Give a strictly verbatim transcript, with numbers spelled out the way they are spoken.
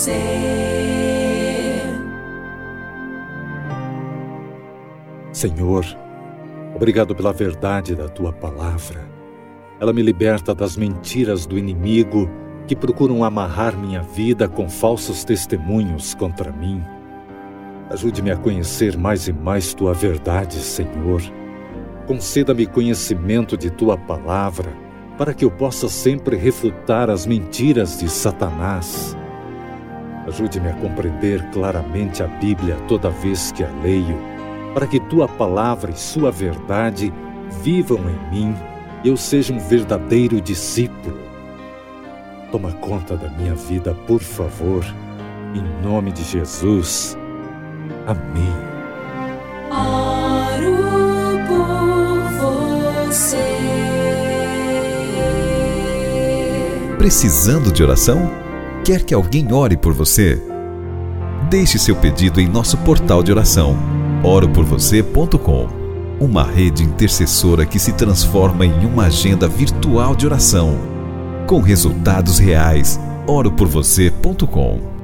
Senhor, obrigado pela verdade da Tua palavra. Ela me liberta das mentiras do inimigo que procuram amarrar minha vida com falsos testemunhos contra mim. Ajude-me a conhecer mais e mais Tua verdade, Senhor. Conceda-me conhecimento de Tua palavra, para que eu possa sempre refutar as mentiras de Satanás. Ajude-me a compreender claramente a Bíblia toda vez que a leio, para que Tua palavra e Sua verdade vivam em mim e eu seja um verdadeiro discípulo. Toma conta da minha vida, por favor, em nome de Jesus. Amém. Oro por você. Precisando de oração? Quer que alguém ore por você? Deixe seu pedido em nosso portal de oração, oro por você ponto com. Uma rede intercessora que se transforma em uma agenda virtual de oração, com resultados reais. oro por você ponto com.